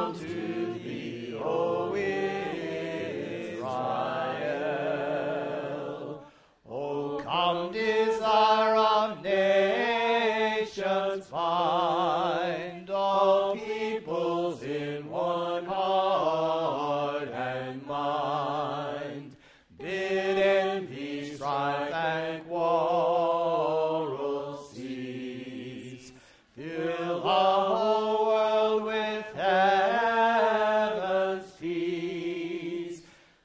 come to thee, O Israel. O come, desire of nations, find all peoples in one heart and mind. Bid envy, strife, and quarrel cease. Fill the whole world with heaven's peace.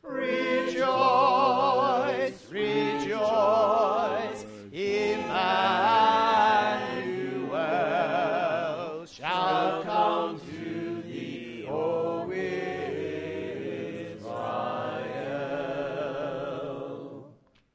Rejoice, rejoice, Emmanuel shall come to thee, O Israel.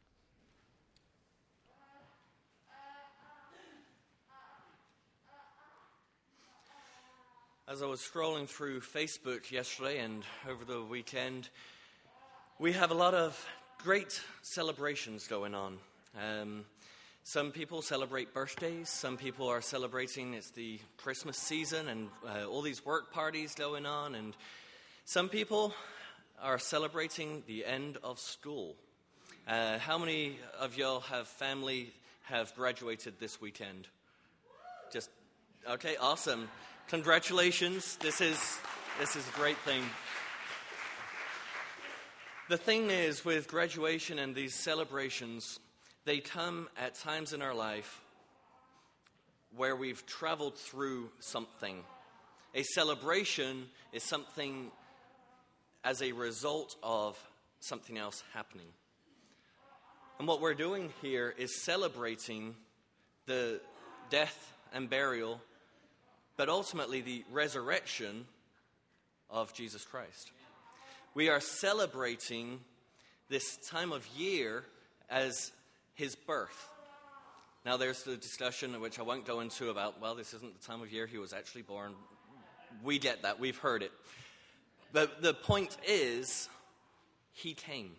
As I was scrolling through Facebook yesterday and over the weekend, we have a lot of great celebrations going on. Some people celebrate birthdays, some people are celebrating it's the Christmas season and all these work parties going on, and some people are celebrating the end of school. How many of y'all have graduated this weekend? Just, okay, awesome. Congratulations. This is a great thing. The thing is, with graduation and these celebrations, they come at times in our life where we've traveled through something. A celebration is something as a result of something else happening. And what we're doing here is celebrating the death and burial, but ultimately the resurrection of Jesus Christ. We are celebrating this time of year as his birth. Now there's the discussion, which I won't go into, about, well, this isn't the time of year he was actually born. We get that, we've heard it. But the point is, he came.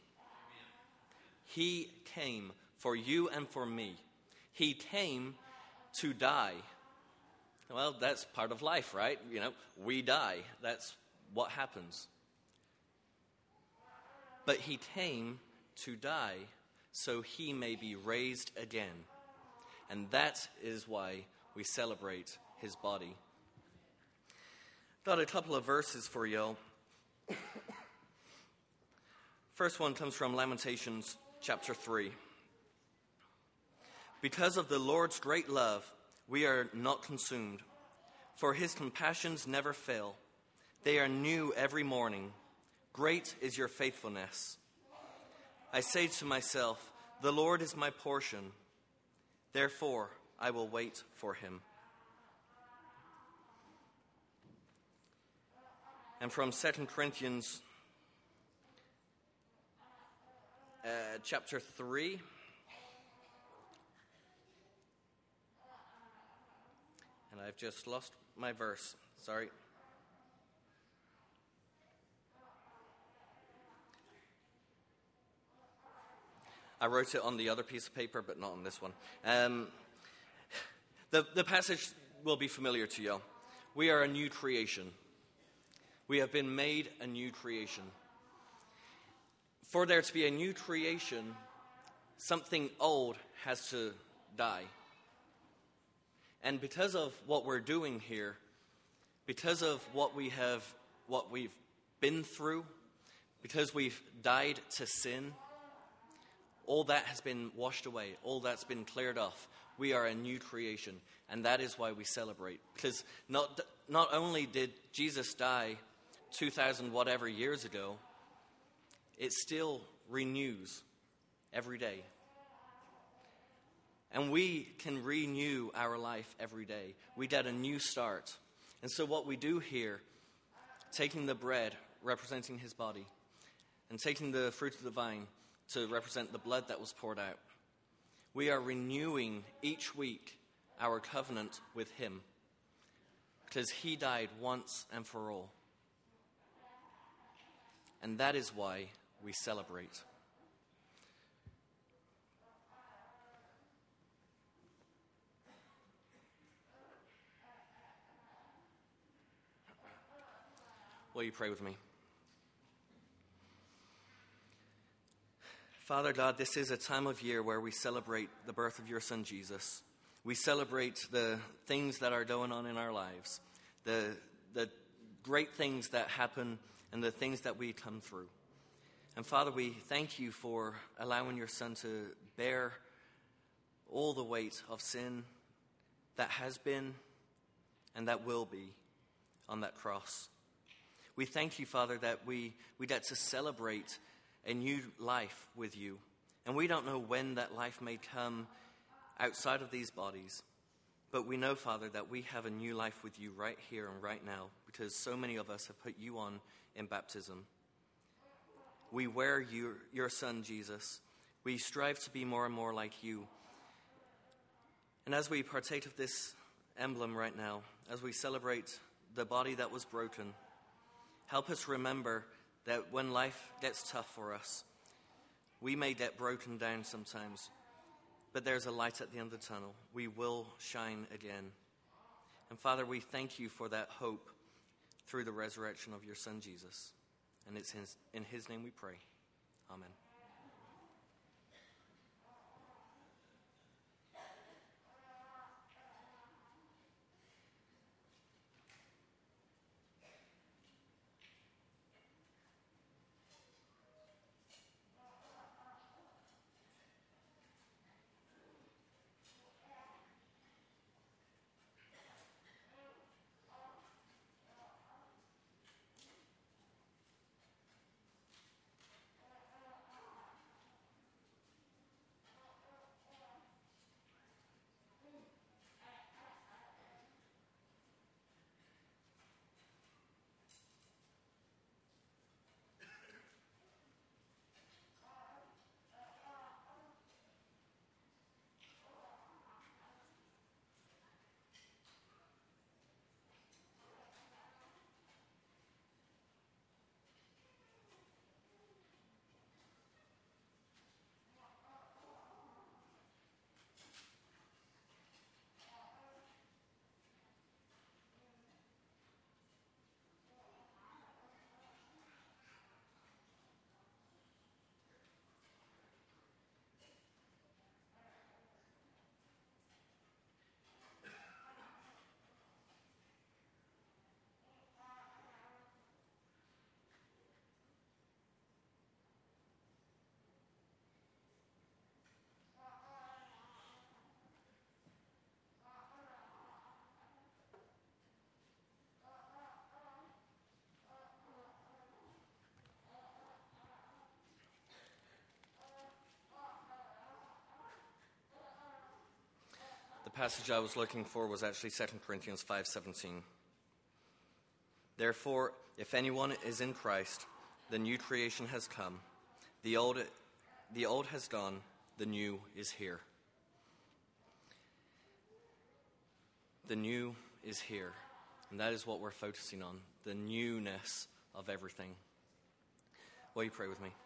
He came for you and for me. He came to die. Well, that's part of life, right? You know, we die. That's what happens. But he came to die so he may be raised again. And that is why we celebrate his body. Got a couple of verses for you. First one comes from Lamentations chapter 3. Because of the Lord's great love, we are not consumed, for his compassions never fail. They are new every morning. Great is your faithfulness. I say to myself, the Lord is my portion. Therefore, I will wait for him. And from 2 Corinthians chapter 3. And I've just lost my verse. Sorry. I wrote it on the other piece of paper, but not on this one. The passage will be familiar to you. We are a new creation. We have been made a new creation. For there to be a new creation, something old has to die. And because of what we're doing here, because of what we've been through, because we've died to sin, all that has been washed away. All that's been cleared off. We are a new creation, and that is why we celebrate. Because not only did Jesus die 2,000 whatever years ago, it still renews every day. And we can renew our life every day. We get a new start. And so what we do here, taking the bread representing his body, and taking the fruit of the vine to represent the blood that was poured out, we are renewing each week our covenant with him, because he died once and for all. And that is why we celebrate. Will you pray with me? Father God, this is a time of year where we celebrate the birth of your Son, Jesus. We celebrate the things that are going on in our lives, the great things that happen and the things that we come through. And Father, we thank you for allowing your Son to bear all the weight of sin that has been and that will be on that cross. We thank you, Father, that we get to celebrate a new life with you. And we don't know when that life may come outside of these bodies. But we know, Father, that we have a new life with you right here and right now because so many of us have put you on in baptism. We wear your Son, Jesus. We strive to be more and more like you. And as we partake of this emblem right now, as we celebrate the body that was broken, help us remember that when life gets tough for us, we may get broken down sometimes, but there's a light at the end of the tunnel. We will shine again. And Father, we thank you for that hope through the resurrection of your Son, Jesus. And it's in his name we pray. Amen. The passage I was looking for was actually 2 Corinthians 5:17. Therefore, if anyone is in Christ, the new creation has come. The old has gone, the new is here. The new is here. And that is what we're focusing on, the newness of everything. Will you pray with me?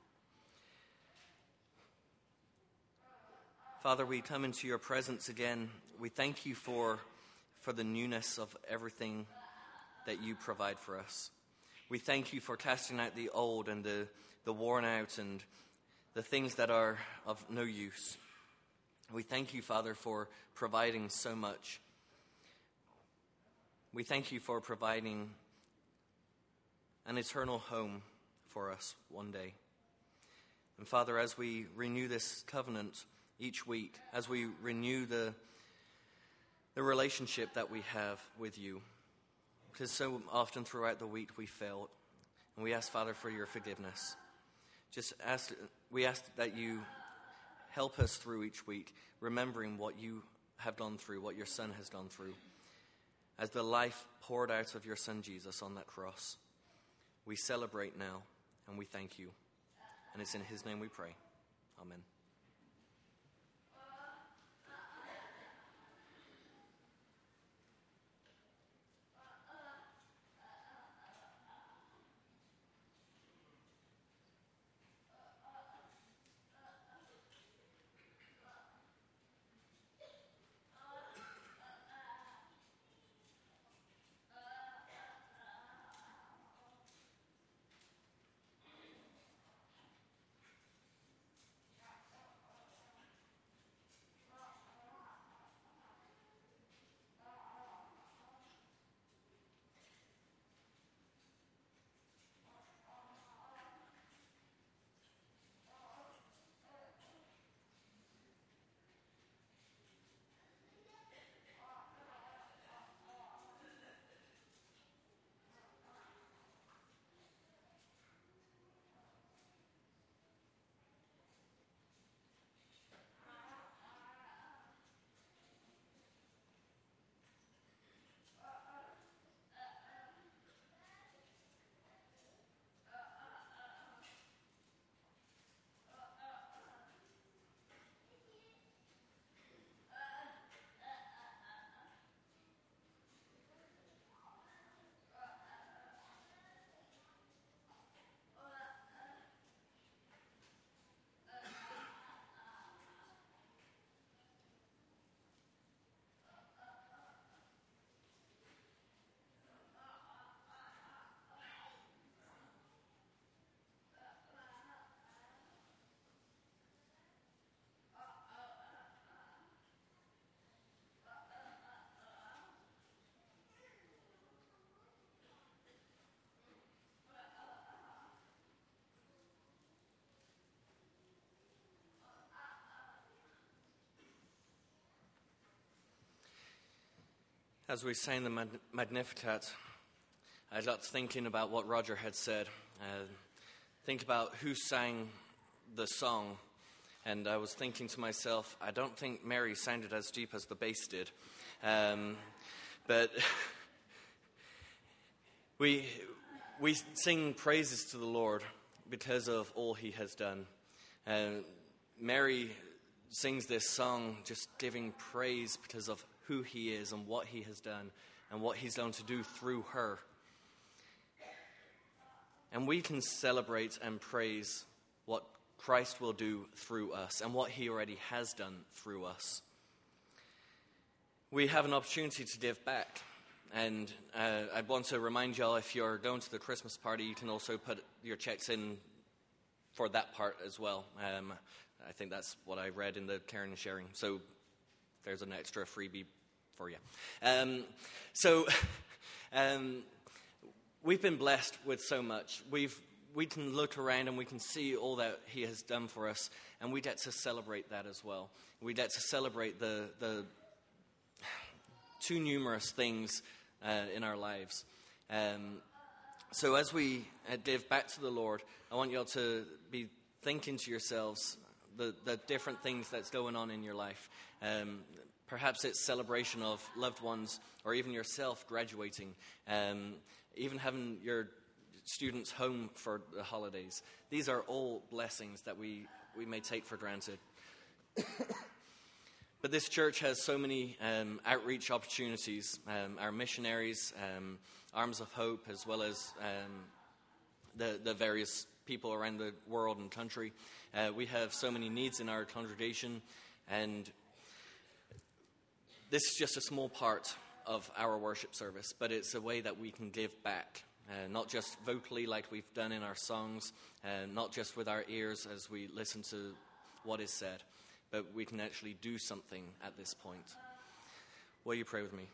Father, we come into your presence again. We thank you for the newness of everything that you provide for us. We thank you for casting out the old and the worn out and the things that are of no use. We thank you, Father, for providing so much. We thank you for providing an eternal home for us one day. And Father, as we renew this covenant each week, as we renew the relationship that we have with you, because so often throughout the week we failed, and we ask, Father, for your forgiveness. We ask that you help us through each week, remembering what you have gone through, what your Son has gone through, as the life poured out of your Son Jesus on that cross. We celebrate now, and we thank you. And it's in his name we pray. Amen. As we sang the Magnificat, I got thinking about what Roger had said. Think about who sang the song. And I was thinking to myself, I don't think Mary sounded as deep as the bass did. But we sing praises to the Lord because of all he has done. Mary sings this song just giving praise because of who he is and what he has done and what he's going to do through her. And we can celebrate and praise what Christ will do through us and what he already has done through us. We have an opportunity to give back. And I want to remind y'all, if you're going to the Christmas party, you can also put your checks in for that part as well. I think that's what I read in the caring and sharing. So there's an extra freebie for you. We've been blessed with so much. We can look around and we can see all that he has done for us, and we get to celebrate that as well. We get to celebrate the too numerous things in our lives. So as we give back to the Lord, I want you all to be thinking to yourselves the different things that's going on in your life. Perhaps it's celebration of loved ones or even yourself graduating, even having your students home for the holidays. These are all blessings that we may take for granted. But this church has so many outreach opportunities. Our missionaries, Arms of Hope, as well as the various people around the world and country. We have so many needs in our congregation, and this is just a small part of our worship service, but it's a way that we can give back, not just vocally like we've done in our songs, not just with our ears as we listen to what is said, but we can actually do something at this point. Will you pray with me?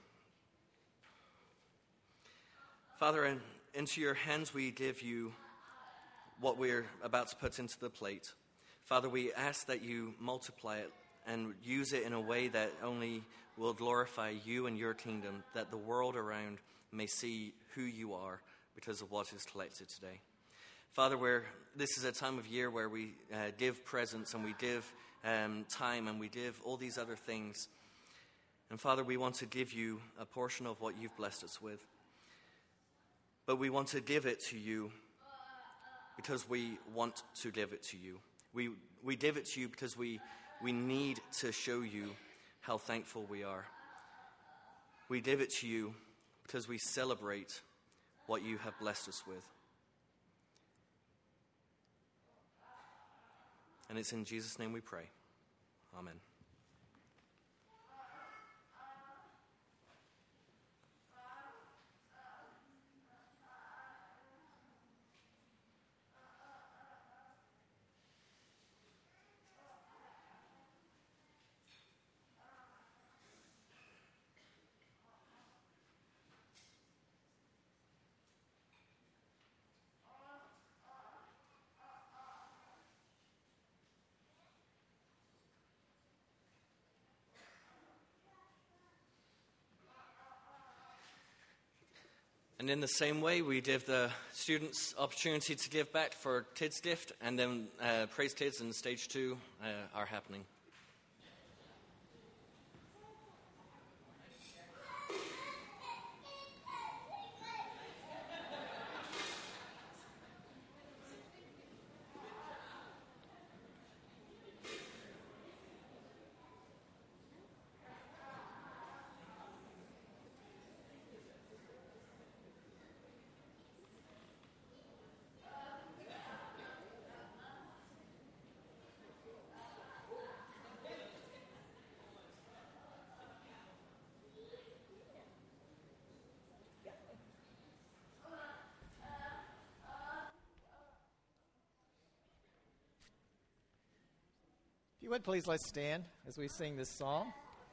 Father, into your hands we give you what we're about to put into the plate. Father, we ask that you multiply it and use it in a way that only will glorify you and your kingdom, that the world around may see who you are because of what is collected today. Father, this is a time of year where we give presents and we give time and we give all these other things. And Father, we want to give you a portion of what you've blessed us with. But we want to give it to you because we want to give it to you. We give it to you because we need to show you how thankful we are. We give it to you because we celebrate what you have blessed us with. And it's in Jesus' name we pray. Amen. And in the same way, we give the students opportunity to give back for Kids Gift, and then Praise Kids and Stage 2 are happening. If you would, please let's stand as we sing this song.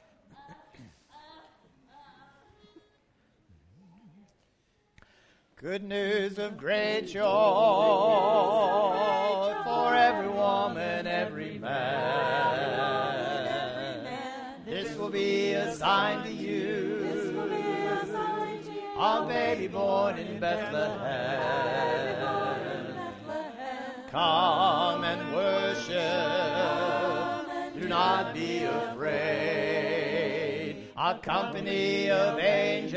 Good news of great joy for every woman, every man. This will be a sign to you. a baby born in Bethlehem. Come and worship, do not be afraid. A company of angels,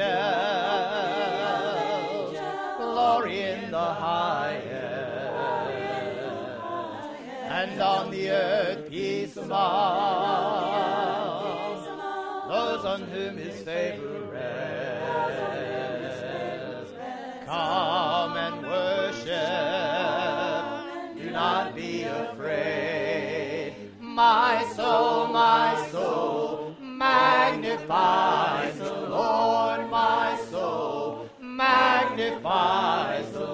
glory in the highest, and on the earth peace among those on whom his favor rests. Come and worship, do not be afraid. My soul, magnifies the Lord. My soul magnifies the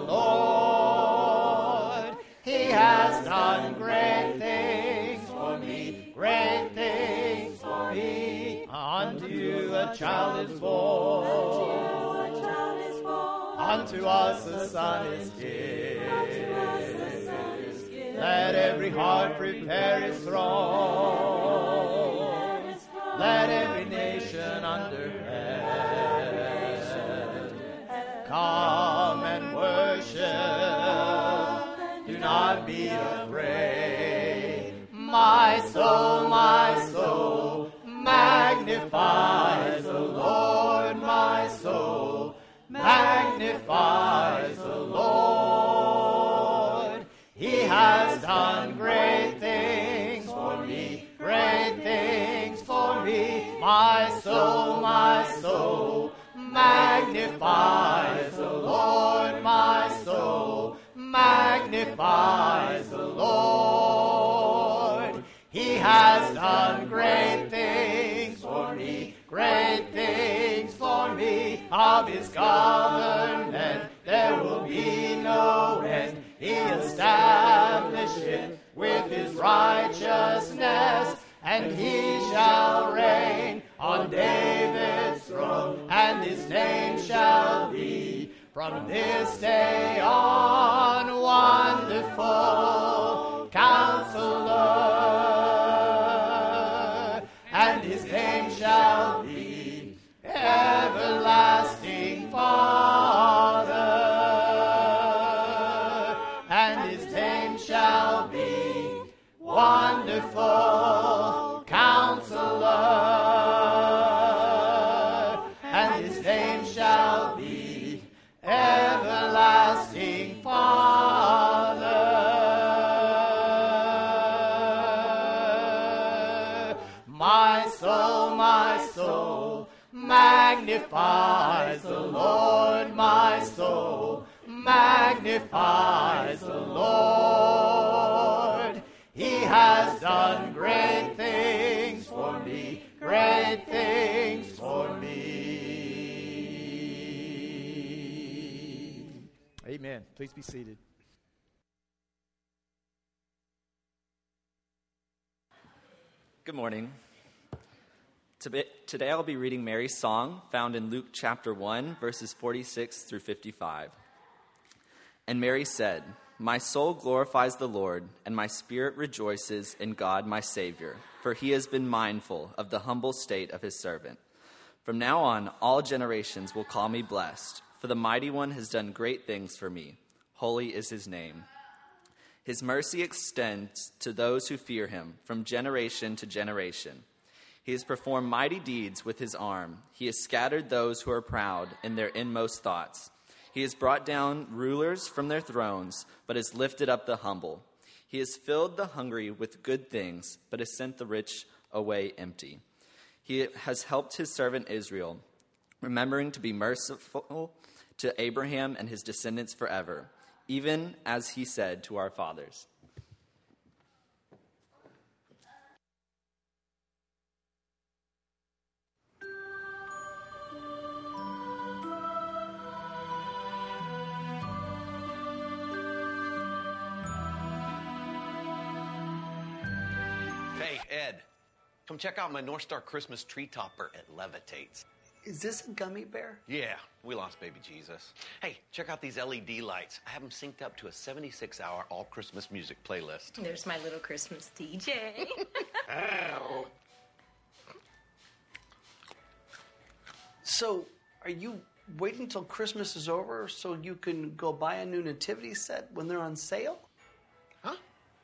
Lord. He has done great things for me, great things for me. Unto you a child is born, unto us a son is given. Let every heart prepare his throne. Let every nation under heaven come and worship. Do not be afraid. My soul magnifies the Lord. My soul magnifies the Lord. He has done great things for me, great things for me. My soul magnifies the Lord. My soul magnifies the Lord. He has done great things for me, great things for me. Of his government there will be no end. He established it with his righteousness, and he shall reign on David's throne, and his name shall be from this day on Wonderful Counselor, and his name shall be Everlasting Father, and his name shall be Wonderful Counselor, and his name shall be Everlasting Father. My soul magnifies the Lord. My soul magnifies the Lord. He has done great things for me, great things for me. Amen. Please be seated. Good morning. Today I'll be reading Mary's song found in Luke chapter 1, verses 46 through 55. And Mary said, "My soul glorifies the Lord, and my spirit rejoices in God my Savior, for he has been mindful of the humble state of his servant. From now on, all generations will call me blessed, for the Mighty One has done great things for me. Holy is his name. His mercy extends to those who fear him from generation to generation. He has performed mighty deeds with his arm. He has scattered those who are proud in their inmost thoughts. He has brought down rulers from their thrones, but has lifted up the humble. He has filled the hungry with good things, but has sent the rich away empty. He has helped his servant Israel, remembering to be merciful to Abraham and his descendants forever, even as he said to our fathers." Hey, Ed, come check out my North Star Christmas tree topper. It levitates. Is this a gummy bear? Yeah, we lost baby Jesus. Hey, check out these LED lights. I have them synced up to a 76-hour all-Christmas music playlist. There's my little Christmas DJ. So, are you wait until Christmas is over so you can go buy a new nativity set when they're on sale? Huh?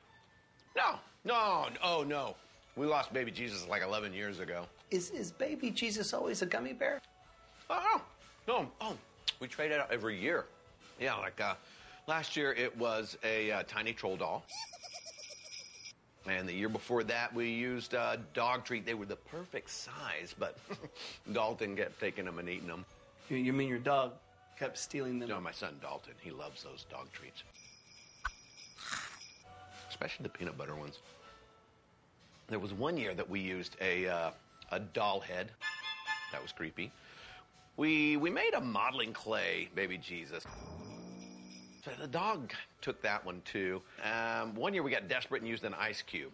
No. We lost baby Jesus like 11 years ago. Is baby Jesus always a gummy bear? Oh, no. We trade it out every year. Yeah, like last year it was a tiny troll doll. And the year before that we used dog treat. They were the perfect size, but Dalton kept taking them and eating them. You mean your dog kept stealing them? No, my son Dalton, he loves those dog treats. Especially the peanut butter ones. There was one year that we used a doll head. That was creepy. We made a modeling clay baby Jesus. So the dog took that one too. One year we got desperate and used an ice cube.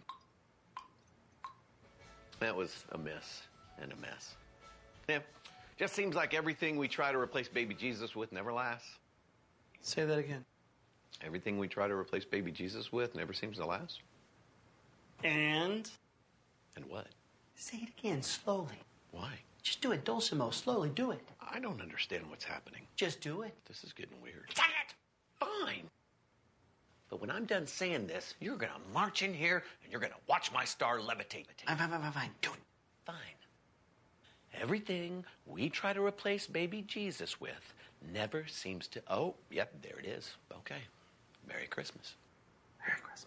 That was a miss and a mess. Yeah, just seems like everything we try to replace baby Jesus with never lasts. Say that again. Everything we try to replace baby Jesus with never seems to last. And what? say it again, slowly. Why? Just do it, dulcimo, slowly, do it. I don't understand what's happening. Just do it. This is getting weird. Say it! Fine. But when I'm done saying this, you're going to march in here and you're going to watch my star levitate. Fine, do it. Fine. Everything we try to replace baby Jesus with never seems to... Oh, yep, there it is. Okay. Merry Christmas. Merry Christmas.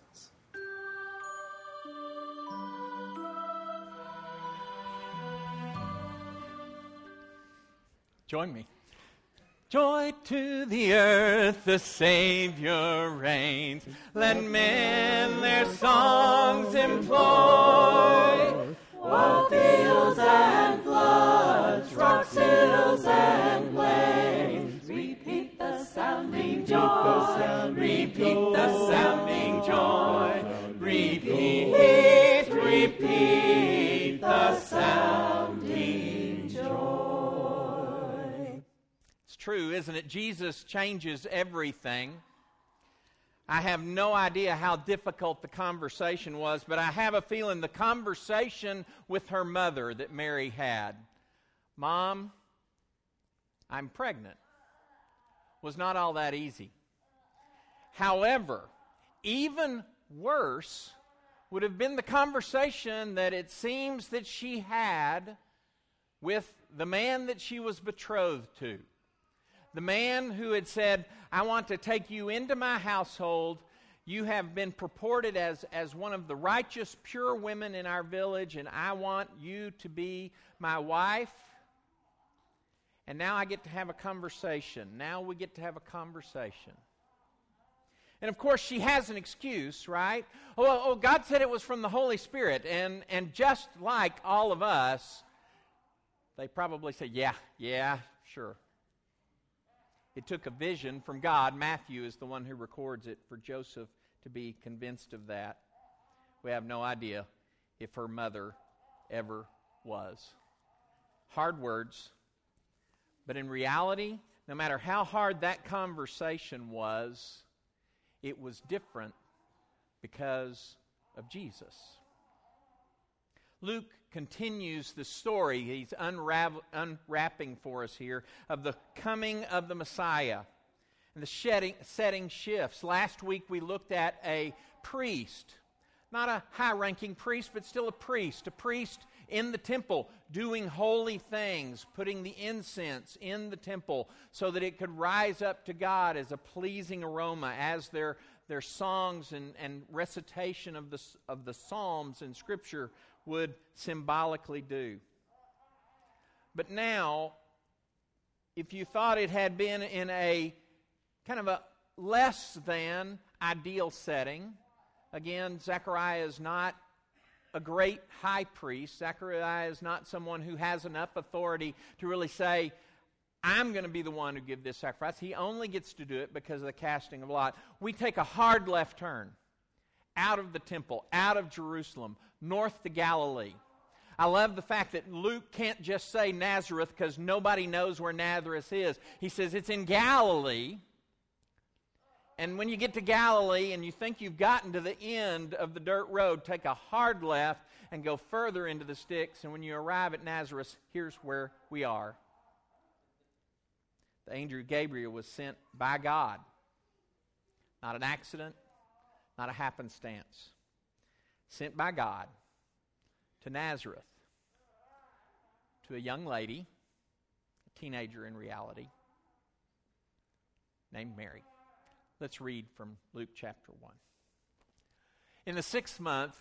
Join me. Joy to the earth, the Savior reigns. Let men their songs employ. While fields and floods, rocks, hills, and plains, repeat the sounding joy. Repeat the sounding joy. Repeat the sounding joy. It's true, isn't it? Jesus changes everything. I have no idea how difficult the conversation was, but I have a feeling the conversation with her mother that Mary had, Mom, I'm pregnant, was not all that easy. However, even worse would have been the conversation that it seems that she had with the man that she was betrothed to. The man who had said, I want to take you into my household. You have been purported as one of the righteous, pure women in our village, and I want you to be my wife. And now I get to have a conversation. Now we get to have a conversation. And of course, she has an excuse, right? Oh, God said it was from the Holy Spirit. And just like all of us, they probably say, yeah, sure. It took a vision from God. Matthew is the one who records it for Joseph to be convinced of that. We have no idea if her mother ever was. Hard words. But in reality, no matter how hard that conversation was, it was different because of Jesus. Luke continues the story. He's unwrapping for us here of the coming of the Messiah. And the setting shifts. Last week we looked at a priest. Not a high-ranking priest, but still a priest in the temple doing holy things, putting the incense in the temple so that it could rise up to God as a pleasing aroma as their songs and recitation of the Psalms in Scripture would symbolically do. But now, if you thought it had been in a kind of a less than ideal setting, again, Zechariah is not a great high priest. Zechariah is not someone who has enough authority to really say, I'm going to be the one who give this sacrifice. He only gets to do it because of the casting of lot. We take a hard left turn out of the temple, out of Jerusalem, north to Galilee. I love the fact that Luke can't just say Nazareth because nobody knows where Nazareth is. He says it's in Galilee. And when you get to Galilee and you think you've gotten to the end of the dirt road, take a hard left and go further into the sticks. And when you arrive at Nazareth, here's where we are. The angel Gabriel was sent by God. Not an accident, not a happenstance. Sent by God to Nazareth, to a young lady, a teenager in reality, named Mary. Let's read from Luke chapter 1. In the sixth month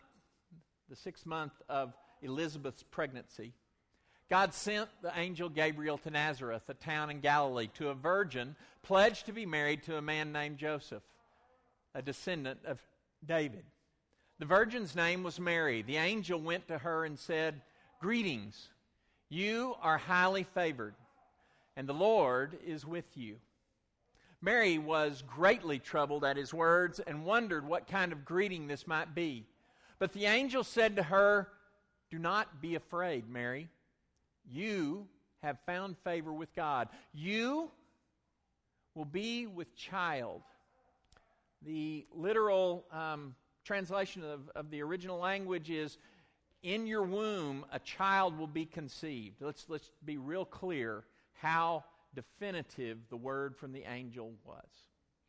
of Elizabeth's pregnancy, God sent the angel Gabriel to Nazareth, a town in Galilee, to a virgin pledged to be married to a man named Joseph, a descendant of David. The virgin's name was Mary. The angel went to her and said, "Greetings, you are highly favored, and the Lord is with you." Mary was greatly troubled at his words and wondered what kind of greeting this might be. But the angel said to her, "Do not be afraid, Mary. You have found favor with God. You will be with child." The literal translation of the original language is, "In your womb a child will be conceived." Let's be real clear how definitive the word from the angel was.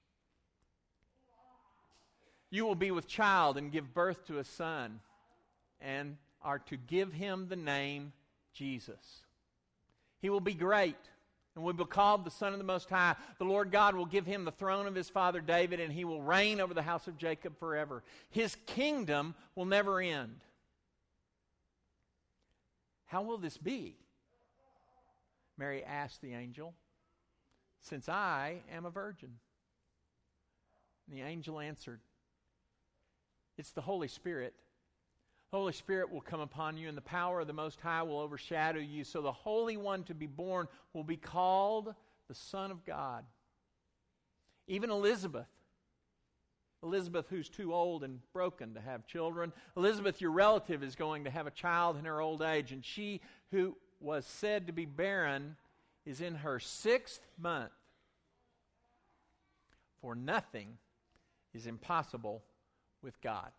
"You will be with child and give birth to a son, and are to give him the name Jesus. He will be great and will be called the Son of the Most High. The Lord God will give him the throne of his father David, and he will reign over the house of Jacob forever. His kingdom will never end." "How will this be?" Mary asked the angel, "since I am a virgin." And the angel answered, "It's the Holy Spirit. The Holy Spirit will come upon you, and the power of the Most High will overshadow you. So the Holy One to be born will be called the Son of God. Even Elizabeth, who's too old and broken to have children, Elizabeth, your relative, is going to have a child in her old age, and she who was said to be barren is in her 6th month. For nothing is impossible with God.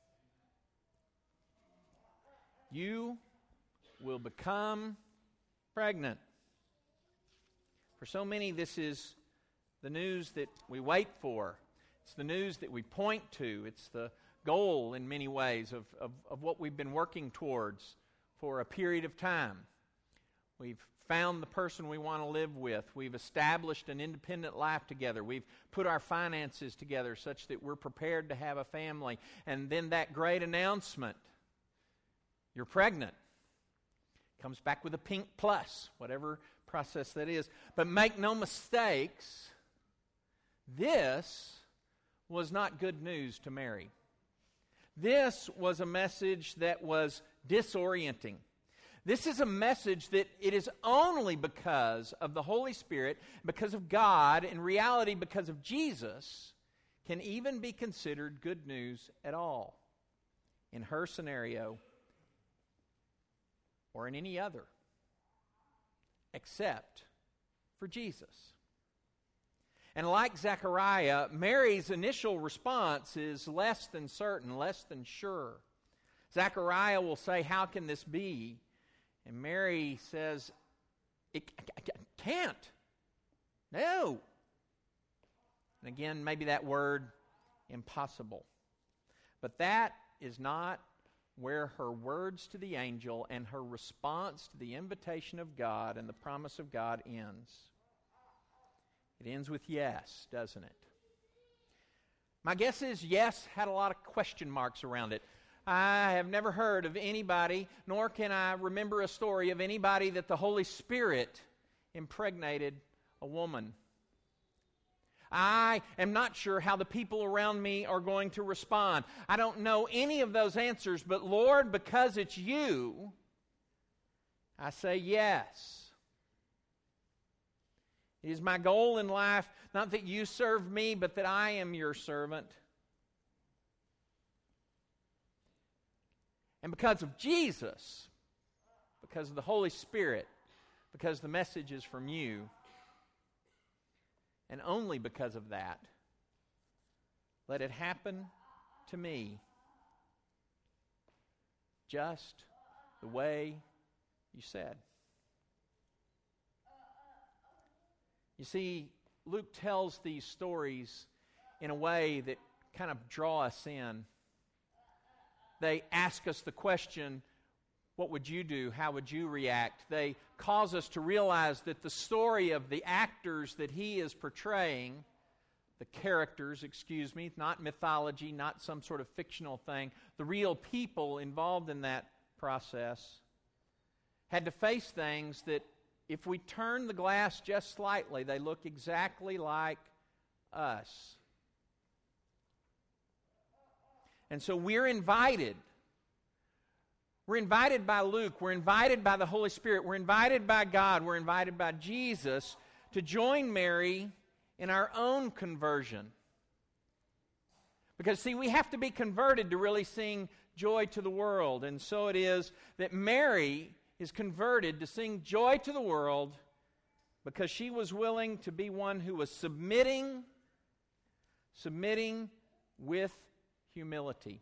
You will become pregnant." For so many, this is the news that we wait for. It's the news that we point to. It's the goal in many ways of what we've been working towards for a period of time. We've found the person we want to live with. We've established an independent life together. We've put our finances together such that we're prepared to have a family. And then that great announcement, "You're pregnant," comes back with a pink plus, whatever process that is. But make no mistakes, this was not good news to Mary. This was a message that was disorienting. This is a message that it is only because of the Holy Spirit, because of God, in reality because of Jesus, can even be considered good news at all. In her scenario, or in any other, except for Jesus. And like Zechariah, Mary's initial response is less than certain, less than sure. Zechariah will say, "How can this be?" And Mary says, "It can't. No." And again, maybe that word, impossible. But that is not where her words to the angel and her response to the invitation of God and the promise of God ends. It ends with yes, doesn't it? My guess is yes had a lot of question marks around it. I have never heard of anybody, nor can I remember a story of anybody that the Holy Spirit impregnated a woman. I am not sure how the people around me are going to respond. I don't know any of those answers, but Lord, because it's you, I say yes. It is my goal in life, not that you serve me, but that I am your servant. And because of Jesus, because of the Holy Spirit, because the message is from you, and only because of that, let it happen to me just the way you said. You see, Luke tells these stories in a way that kind of draw us in. They ask us the question, what would you do? How would you react? They cause us to realize that the story of the actors that he is portraying, the characters, not mythology, not some sort of fictional thing, the real people involved in that process had to face things that, if we turn the glass just slightly, they look exactly like us. And so we're invited. We're invited by Luke. We're invited by the Holy Spirit. We're invited by God. We're invited by Jesus to join Mary in our own conversion. Because, see, we have to be converted to really sing joy to the world. And so it is that Mary is converted to sing joy to the world because she was willing to be one who was submitting with humility.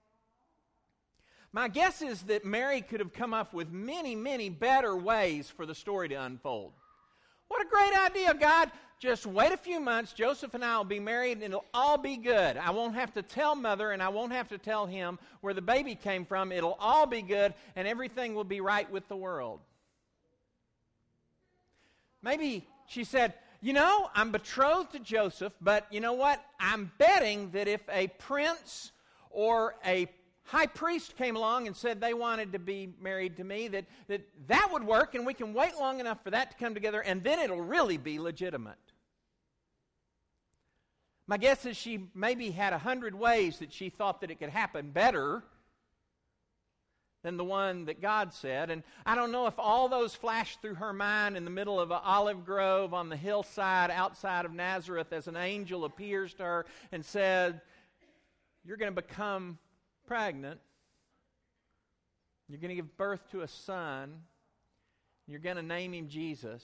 My guess is that Mary could have come up with many, many better ways for the story to unfold. What a great idea, God. Just wait a few months, Joseph and I will be married, and it'll all be good. I won't have to tell Mother, and I won't have to tell him where the baby came from. It'll all be good, and everything will be right with the world. Maybe she said, I'm betrothed to Joseph, but you know what? I'm betting that if a prince or a high priest came along and said they wanted to be married to me, that would work, and we can wait long enough for that to come together, and then it'll really be legitimate. My guess is she maybe had 100 ways that she thought that it could happen better than the one that God said. And I don't know if all those flashed through her mind in the middle of an olive grove on the hillside outside of Nazareth as an angel appears to her and said, you're going to become pregnant. You're going to give birth to a son. You're going to name him Jesus.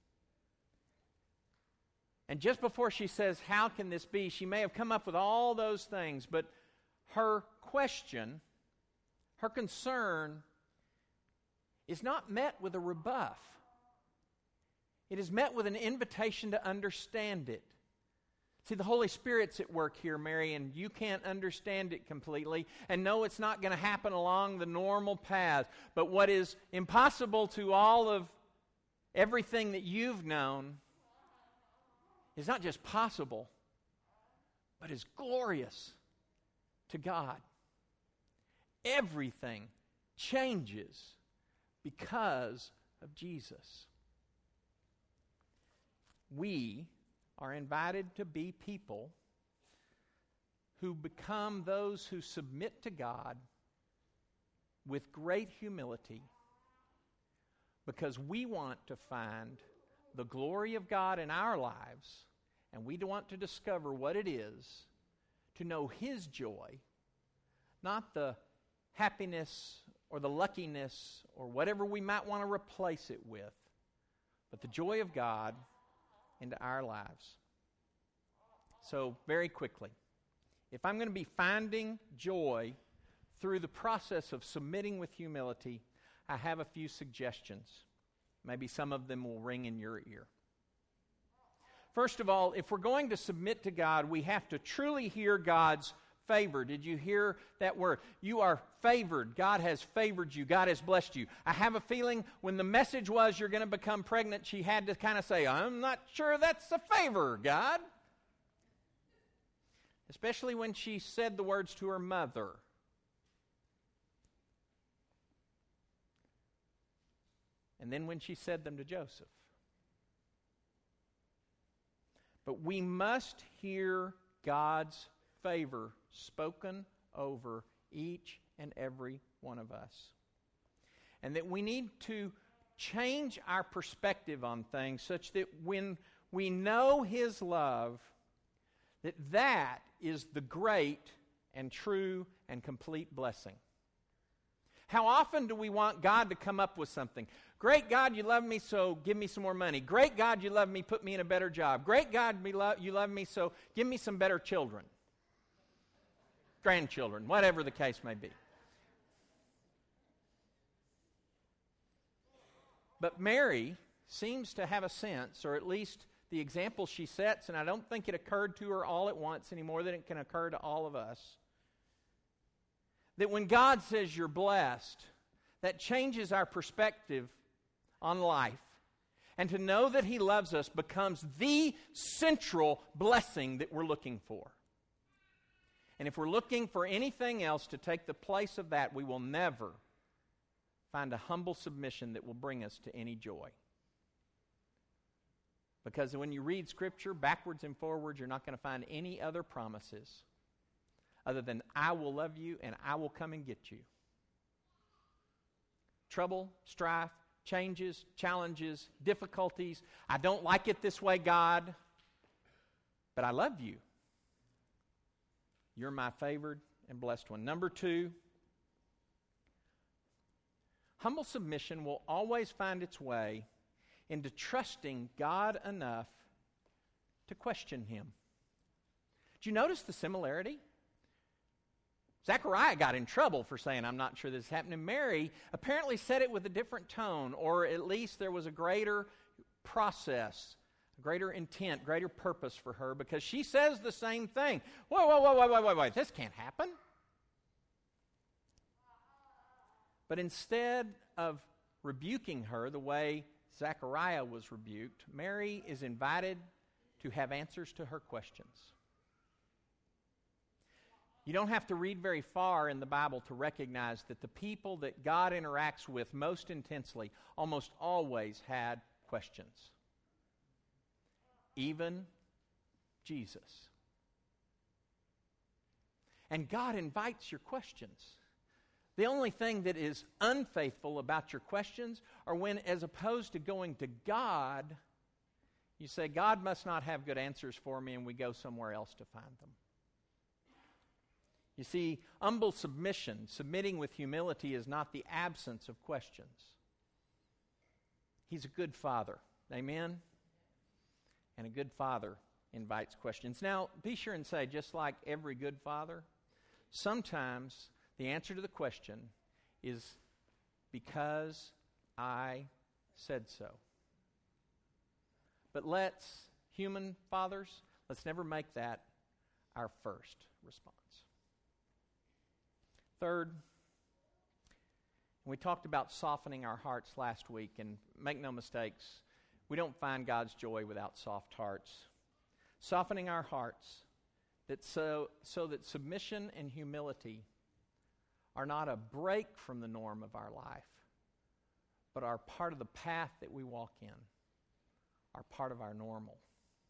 And just before she says, how can this be? She may have come up with all those things, but her question, her concern, is not met with a rebuff. It is met with an invitation to understand it. See, the Holy Spirit's at work here, Mary, and you can't understand it completely. And no, it's not going to happen along the normal path. But what is impossible to all of everything that you've known is not just possible, but is glorious to God. Everything changes because of Jesus. We are invited to be people who become those who submit to God with great humility because we want to find the glory of God in our lives, and we want to discover what it is to know His joy, not the happiness or the luckiness or whatever we might want to replace it with, but the joy of God into our lives. So, very quickly, if I'm going to be finding joy through the process of submitting with humility, I have a few suggestions. Maybe some of them will ring in your ear. First of all, if we're going to submit to God, we have to truly hear God's favor. Did you hear that word? You are favored. God has favored you. God has blessed you. I have a feeling when the message was you're going to become pregnant, she had to kind of say, I'm not sure that's a favor, God. Especially when she said the words to her mother. And then when she said them to Joseph. But we must hear God's favor spoken over each and every one of us. And that we need to change our perspective on things such that when we know His love, that is the great and true and complete blessing. How often do we want God to come up with something? Great God, you love me, so give me some more money. Great God, you love me, put me in a better job. Great God, you love me, so give me some better children. Grandchildren, whatever the case may be. But Mary seems to have a sense, or at least the example she sets, and I don't think it occurred to her all at once any more than it can occur to all of us. That when God says you're blessed, that changes our perspective on life. And to know that He loves us becomes the central blessing that we're looking for. And if we're looking for anything else to take the place of that, we will never find a humble submission that will bring us to any joy. Because when you read Scripture backwards and forwards, you're not going to find any other promises other than I will love you and I will come and get you. Trouble, strife, changes, challenges, difficulties. I don't like it this way, God, but I love you. You're my favored and blessed one. Number 2, humble submission will always find its way into trusting God enough to question Him. Did you notice the similarity? Zechariah got in trouble for saying, I'm not sure this happened. And Mary apparently said it with a different tone, or at least there was a greater process, a greater intent, greater purpose for her, because she says the same thing. Wait, this can't happen. But instead of rebuking her the way Zechariah was rebuked, Mary is invited to have answers to her questions. You don't have to read very far in the Bible to recognize that the people that God interacts with most intensely almost always had questions. Even Jesus. And God invites your questions. The only thing that is unfaithful about your questions are when, as opposed to going to God, you say, God must not have good answers for me, and we go somewhere else to find them. You see, humble submission, submitting with humility, is not the absence of questions. He's a good father. Amen? And a good father invites questions. Now, be sure and say, just like every good father, sometimes the answer to the question is because I said so. But human fathers, let's never make that our first response. Third, we talked about softening our hearts last week, and make no mistakes, we don't find God's joy without soft hearts. Softening our hearts so that submission and humility are not a break from the norm of our life, but are part of the path that we walk in, are part of our normal.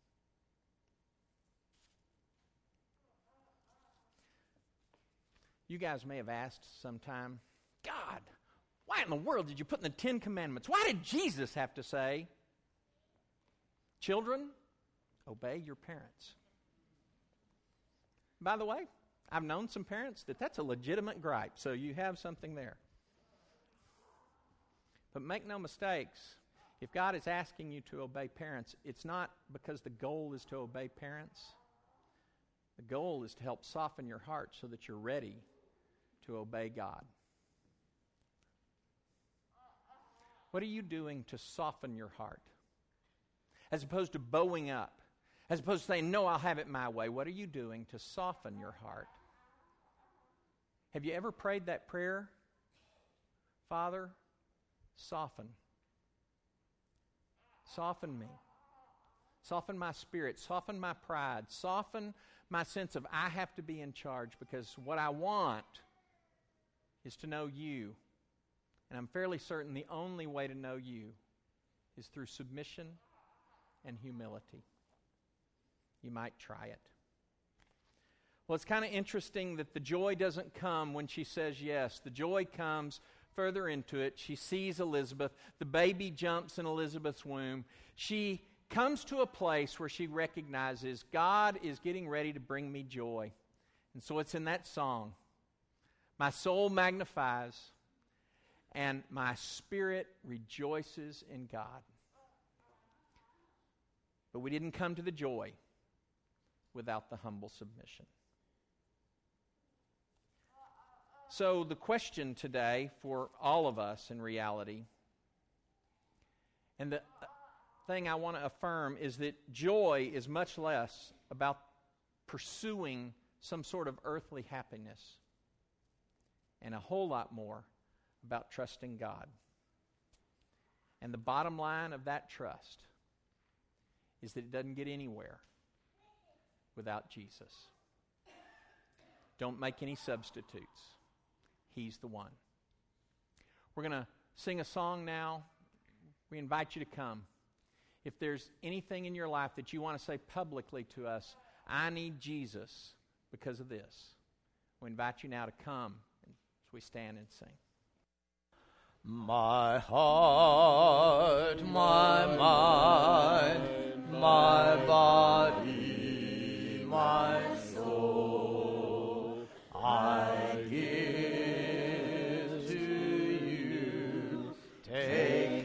You guys may have asked sometime, God, why in the world did you put in the 10 Commandments? Why did Jesus have to say, children, obey your parents? By the way, I've known some parents that's a legitimate gripe, so you have something there. But make no mistakes, if God is asking you to obey parents, it's not because the goal is to obey parents. The goal is to help soften your heart so that you're ready to obey God. What are you doing to soften your heart? As opposed to bowing up, as opposed to saying, no, I'll have it my way, what are you doing to soften your heart? Have you ever prayed that prayer? Father, soften. Soften me. Soften my spirit. Soften my pride. Soften my sense of I have to be in charge, because what I want is to know you. And I'm fairly certain the only way to know you is through submission and humility. You might try it. Well, it's kind of interesting that the joy doesn't come when she says yes. The joy comes further into it. She sees Elizabeth. The baby jumps in Elizabeth's womb. She comes to a place where she recognizes God is getting ready to bring me joy. And so it's in that song. My soul magnifies, and my spirit rejoices in God. But we didn't come to the joy without the humble submission. So the question today for all of us in reality, and thing I want to affirm is that joy is much less about pursuing some sort of earthly happiness and a whole lot more about trusting God. And the bottom line of that trust is that it doesn't get anywhere without Jesus. Don't make any substitutes. He's the one. We're going to sing a song now. We invite you to come. If there's anything in your life that you want to say publicly to us, I need Jesus because of this, we invite you now to come as we stand and sing. My heart, my mind, my body, my soul, I give to you. Take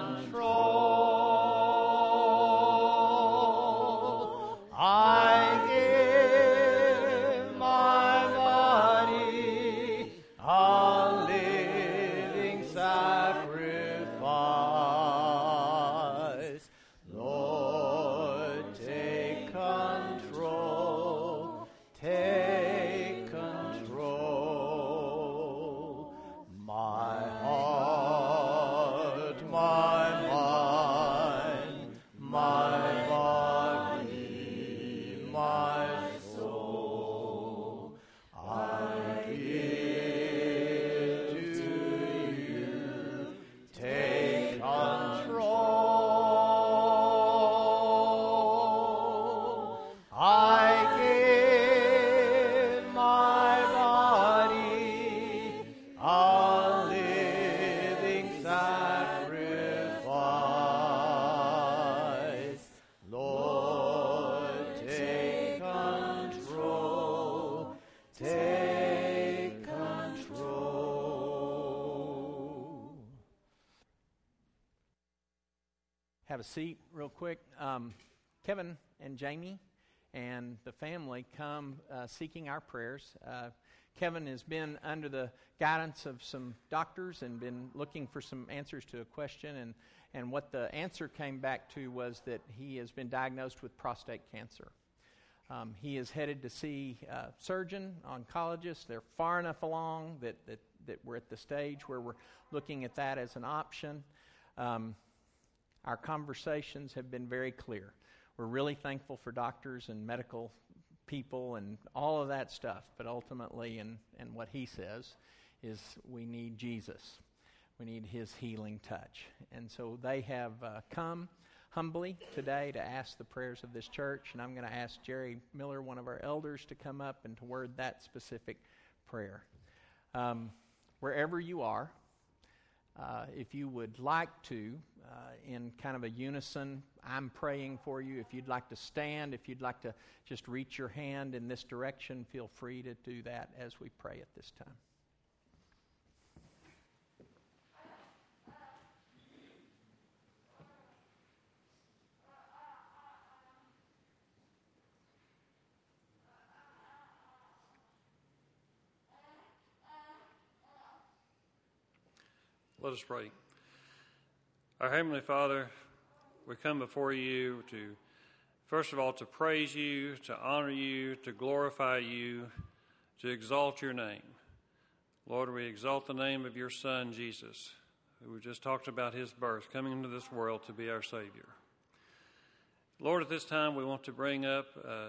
control. I give my body a living sacrifice. Lord, take control. Take control. My heart, my mind, my body, my soul, I give to you. Take control. I give my body a living sacrifice. Lord, take control. Take control. Have a seat real quick. Kevin and Jamie and the family come seeking our prayers. Kevin has been under the guidance of some doctors and been looking for some answers to a question, and what the answer came back to was that he has been diagnosed with prostate cancer. He is headed to see a surgeon, oncologist. They're far enough along that we're at the stage where we're looking at that as an option. Our conversations have been very clear. We're really thankful for doctors and medical people and all of that stuff, but ultimately, and what he says, is we need Jesus. We need his healing touch. And so they have come humbly today to ask the prayers of this church, and I'm going to ask Jerry Miller, one of our elders, to come up and to word that specific prayer. Wherever you are, if you would like to, in kind of a unison, I'm praying for you. If you'd like to stand, if you'd like to just reach your hand in this direction, feel free to do that as we pray at this time. Let us pray. Our Heavenly Father, we come before you to, first of all, to praise you, to honor you, to glorify you, to exalt your name. Lord, we exalt the name of your Son, Jesus, who we just talked about his birth, coming into this world to be our Savior. Lord, at this time we want to bring up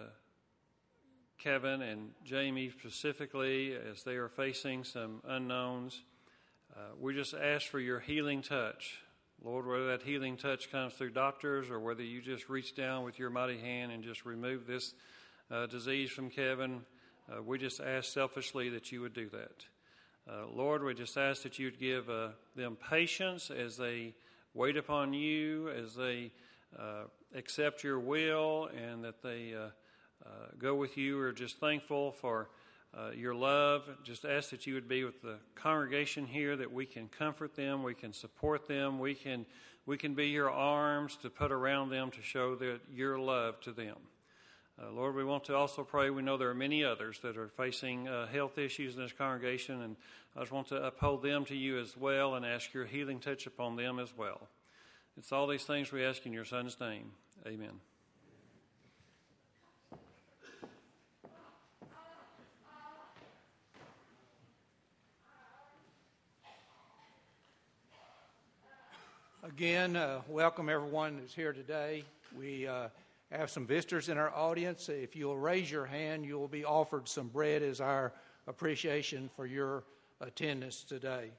Kevin and Jamie specifically as they are facing some unknowns. We just ask for your healing touch. Lord, whether that healing touch comes through doctors or whether you just reach down with your mighty hand and just remove this disease from Kevin, we just ask selfishly that you would do that. Lord, we just ask that you'd give them patience as they wait upon you, as they accept your will, and that they go with you. We're just thankful for your love. Just ask that you would be with the congregation here, that we can comfort them, we can support them, we can be your arms to put around them to show that your love to them. Lord, we want to also pray. We know there are many others that are facing health issues in this congregation, and I just want to uphold them to you as well and ask your healing touch upon them as well. It's all these things we ask in your Son's name. Amen. Again, welcome everyone who's here today. We have some visitors in our audience. If you'll raise your hand, you will be offered some bread as our appreciation for your attendance today.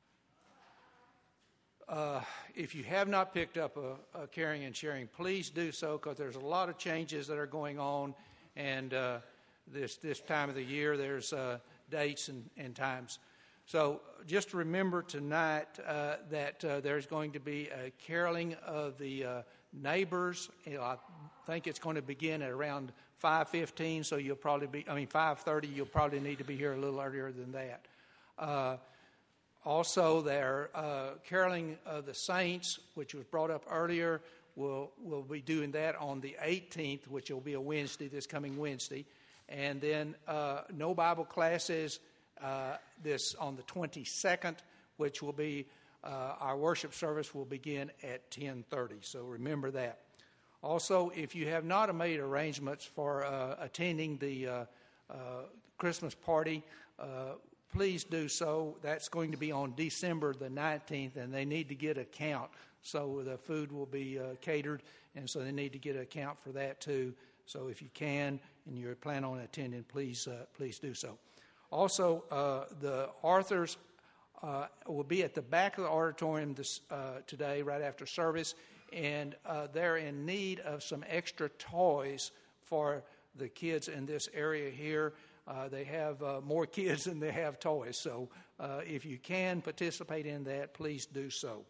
If you have not picked up a Caring and Sharing, please do so, because there's a lot of changes that are going on, and this time of the year there's dates and times. So just remember tonight that there's going to be a caroling of the neighbors. I think it's going to begin at around 5:15, so you'll probably be, 5:30, you'll probably need to be here a little earlier than that. Also, their caroling of the saints, which was brought up earlier, we'll be doing that on the 18th, which will be a Wednesday, this coming Wednesday. And then no Bible classes this on the 22nd, which will be our worship service will begin at 10:30. So remember that. Also, if you have not made arrangements for attending the Christmas party, please do so. That's going to be on December the 19th, and they need to get a count. So the food will be catered, and so they need to get a count for that too. So if you can and you plan on attending, please do so. Also, the Arthurs will be at the back of the auditorium today, right after service, and they're in need of some extra toys for the kids in this area here. They have more kids than they have toys, so if you can participate in that, please do so.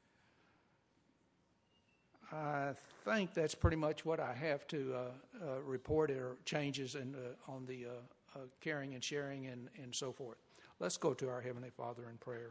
I think that's pretty much what I have to report, or changes on the caring and sharing and so forth. Let's go to our Heavenly Father in prayer.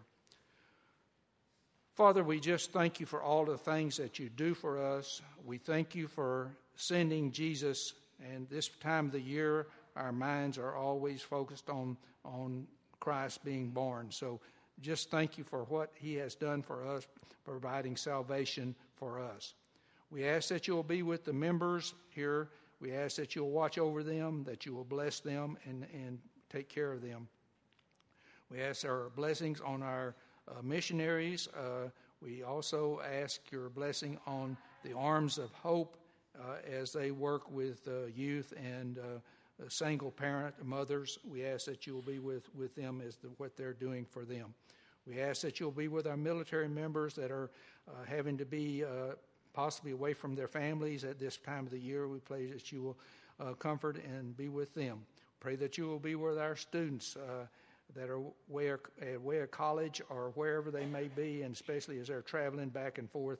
Father, we just thank you for all the things that you do for us. We thank you for sending Jesus, and this time of the year, our minds are always focused on Christ being born. So just thank you for what he has done for us, providing salvation for us. We ask that you will be with the members here. We ask that you will watch over them, that you will bless them and take care of them. We ask our blessings on our missionaries. We also ask your blessing on the Arms of Hope as they work with youth and single parent mothers. We ask that you will be with them as what they're doing for them. We ask that you'll be with our military members that are having to be possibly away from their families at this time of the year. We pray that you will comfort and be with them. Pray that you will be with our students that are away at college or wherever they may be, and especially as they're traveling back and forth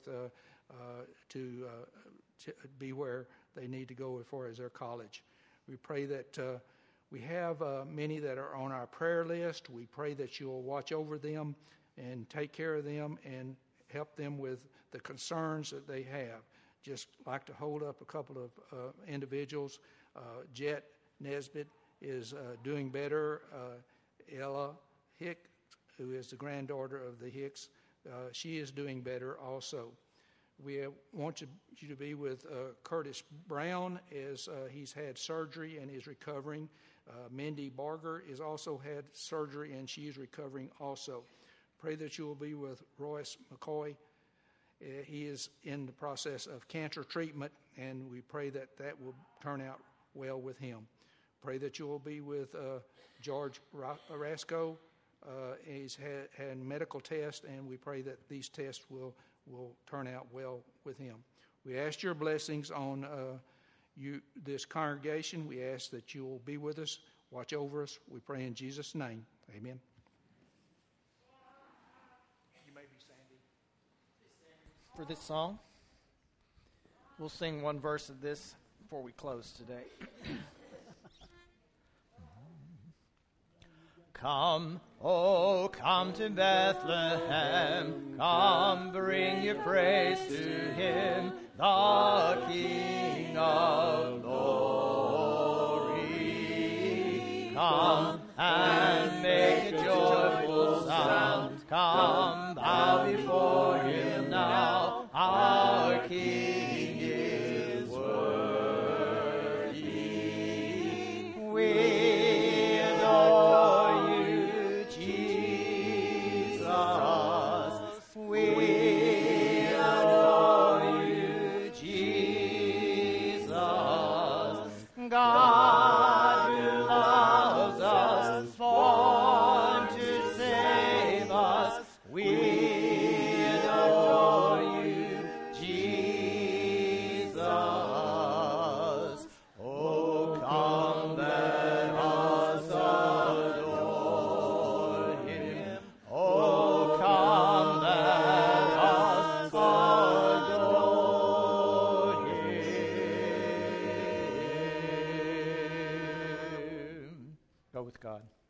to be where they need to go as far as their college. We pray that we have many that are on our prayer list. We pray that you will watch over them and take care of them and help them with the concerns that they have. Just like to hold up a couple of individuals. Jet Nesbitt is doing better. Ella Hicks, who is the granddaughter of the Hicks, she is doing better also. We want you to be with Curtis Brown as he's had surgery and is recovering. Mindy Barger has also had surgery and she is recovering also. Pray that you will be with Royce McCoy. He is in the process of cancer treatment, and we pray that will turn out well with him. Pray that you will be with George Rasco. He's had medical tests, and we pray that these tests will turn out well with him. We ask your blessings on this congregation. We ask that you will be with us, watch over us. We pray in Jesus' name. Amen. You may be Sandy. For this song, we'll sing one verse of this before we close today. Come, oh, come to Bethlehem. Come, bring your praise to him, the King of glory. Come and make a joyful sound. Come, bow before him now. Son God who loves us, born to save us, we adore you, Jesus. Oh, come, let us adore him. Oh, come, let us adore him. Go with God.